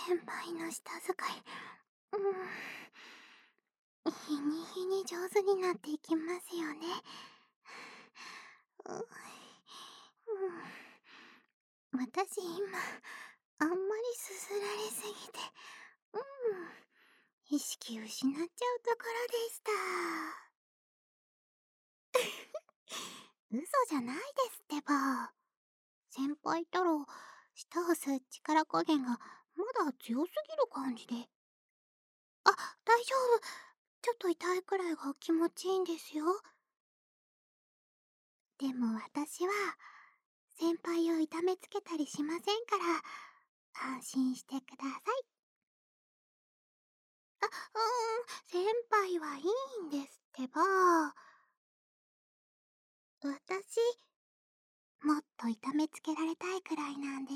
先輩の舌使い、日に日に上手になっていきますよね。私今、あんまりすすられすぎて、意識失っちゃうところでした。嘘じゃないですってば。先輩ったら、舌を吸う力加減がまだ強すぎる感じで。あ、大丈夫。ちょっと痛いくらいが気持ちいいんですよ。でも私は、先輩を痛めつけたりしませんから、安心してください。先輩はいいんですってば。私、もっと痛めつけられたいくらいなんです。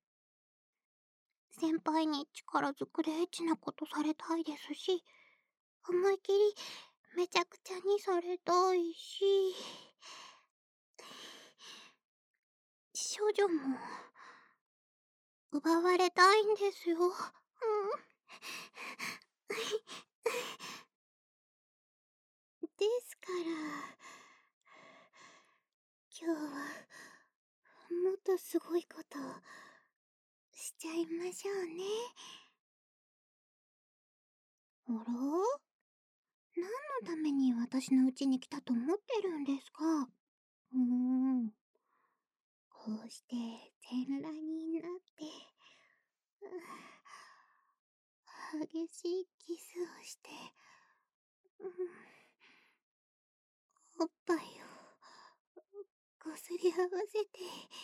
先輩に力ずくでエッチなことされたいですし、思いっきりめちゃくちゃにされたいし、少女も奪われたいんですよ。ですから、今日はもっとすごいことしちゃいましょうね。あら？何のために私の家に来たと思ってるんですか？こうして全裸になって、激しいキスをして、おっぱいをこすり合わせて、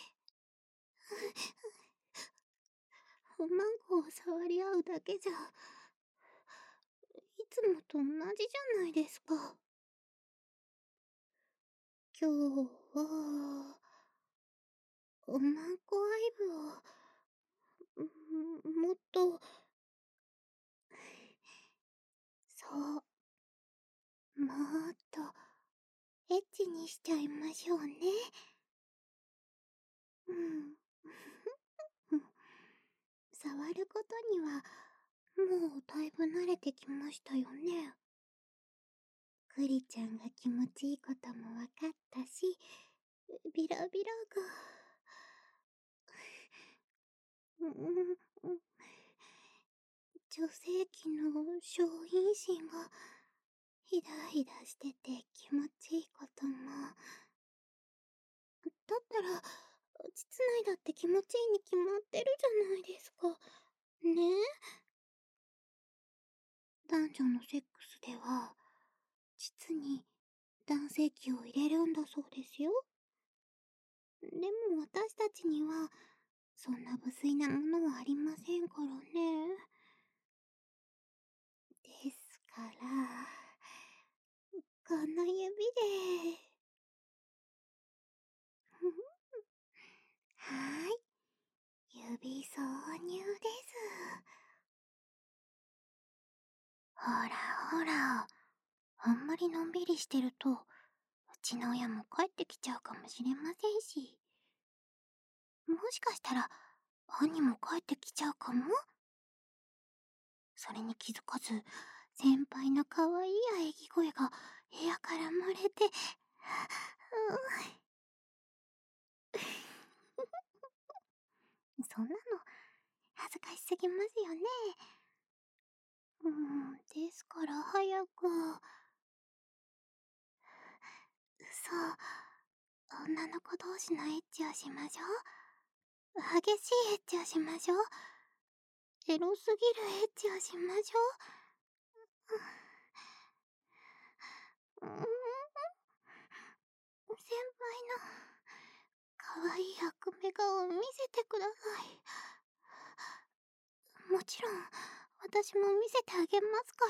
おまんこを触り合うだけじゃ、いつもと同じじゃないですか。今日は、おまんこアイブを、もっと、そう、もっと、エッチにしちゃいましょうね。触ることには、もうだいぶ慣れてきましたよね。クリちゃんが気持ちいいこともわかったし、ビラビラが、女性器の小陰唇がヒダヒダしてて気持ちいいことも。だったら、膣内だって気持ちいいに決まってるじゃないですか。ねえ？男女のセックスでは、膣に男性器を入れるんだそうですよ。でも私たちには、そんな無粋なものはありませんからね。ですから、この指で、はーい、指挿入です。ほらほら、あんまりのんびりしてると、うちの親も帰ってきちゃうかもしれませんし、もしかしたら、兄も帰ってきちゃうかも。それに気づかず、先輩の可愛い喘ぎ声が部屋から漏れて、そんなの恥ずかしすぎますよね。ですから早く。女の子同士のエッチをしましょう。激しいエッチをしましょう。エロすぎるエッチをしましょう。先輩の可愛い悪目顔を見せてください。もちろん、私も見せてあげますから。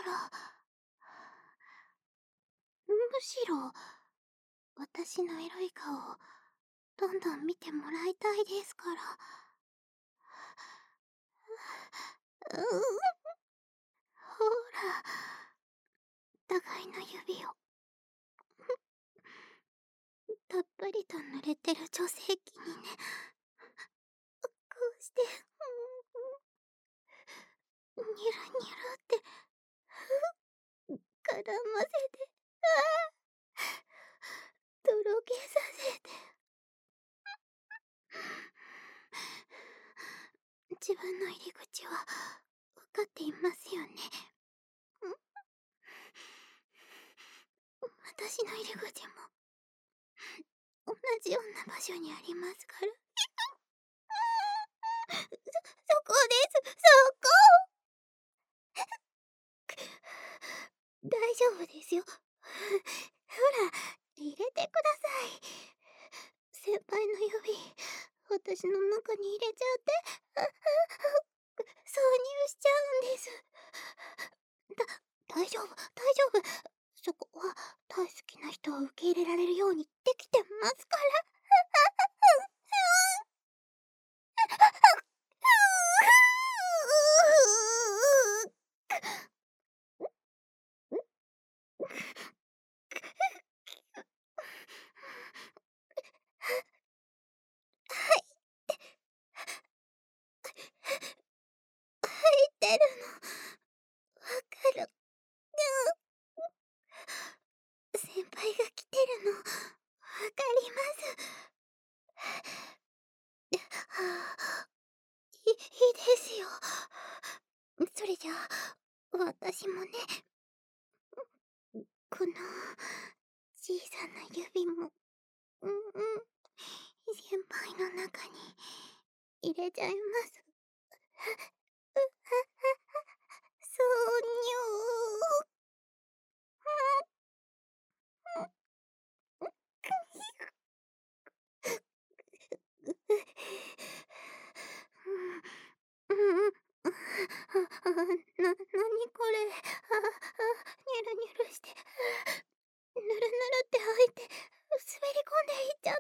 むしろ、私のエロい顔をどんどん見てもらいたいですから。ほら、互いの指をたっぷりと濡れてる女性器にね、こうして、 ニュルニュルって絡ませて、とろけさせて。自分の入り口は分かっていますよね。私の入り口も同じような場所にありますから。そこです、そこ。大丈夫ですよ。ほら、入れてください。先輩の指、私の中に入れちゃって、挿入しちゃうんです。大丈夫、大丈夫。そこは大好きな人を受け入れられるようにできてますから。入ってるの、わかる。先輩が来てるの、わかります。いいですよ。それじゃあ、私もね、この小さな指も、先輩の中に入れちゃいます。そうにゅなにこれ。ニュルニュルして、ぬるぬるって入って、滑り込んでいっちゃって。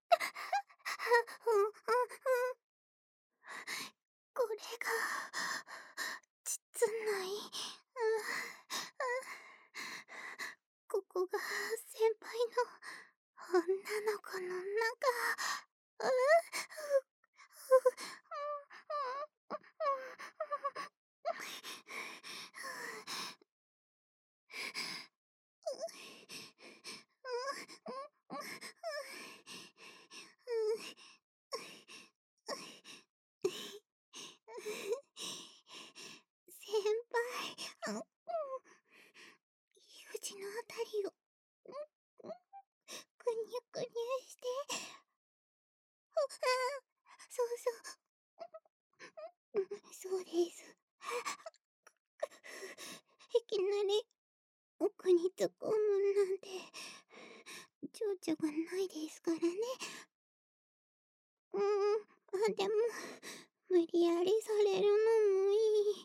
これが、膣内。ここが先輩の女の子の中。先輩、入り口のあたりを、くにゅくにゅして。そうそう。そうです。いきなり奥に突っ込むなんて、情緒がないですからね。でも、無理やりされるのもいい。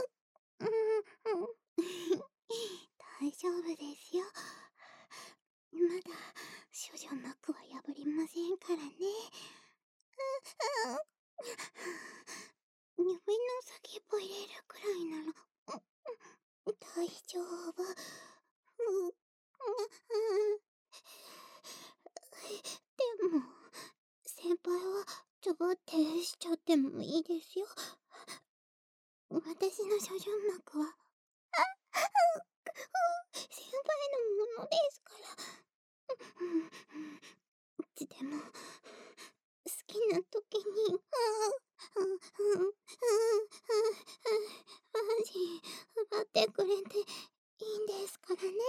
大丈夫ですよ。まだ処女膜は破りませんからね。指の先っぽ入れるくらいなら大丈夫。でも、先輩はちょぼってしちゃってもいいですよ。私の処女膜は先輩のものですから。いつでも好きな時にマジ奪ってくれていいんですからね。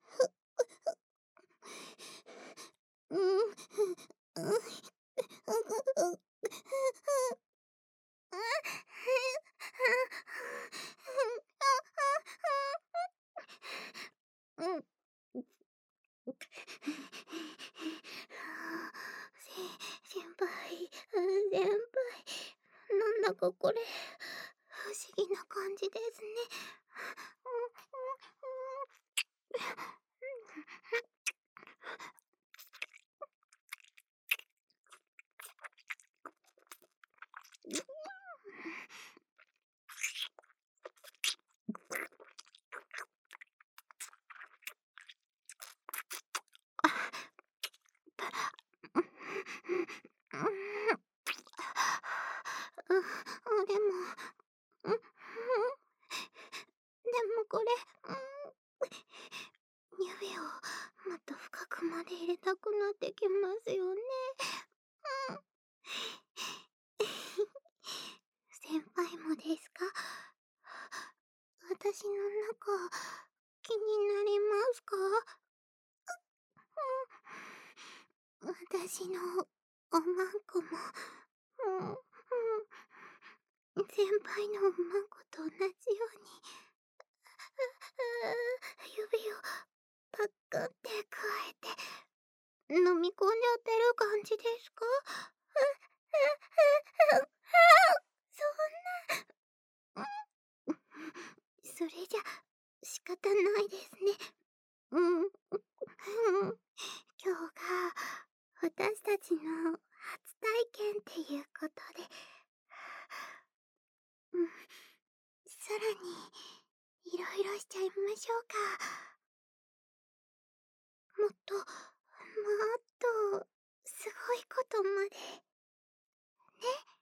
先輩、なんだかこれ、不思議な感じですね。でも、 よね。うん。先輩もですか？私の中、気になりますか？私のおまんこも、先輩のおまんこと同じように、指をパックって加えて、飲み込んじゃってる感じですか？そんな、それじゃ仕方ないですね。うん。今日が私たちの初体験っていうことで、うん、さらにいろいろしちゃいましょうか。もっと、もっと、すごいことまで。ね。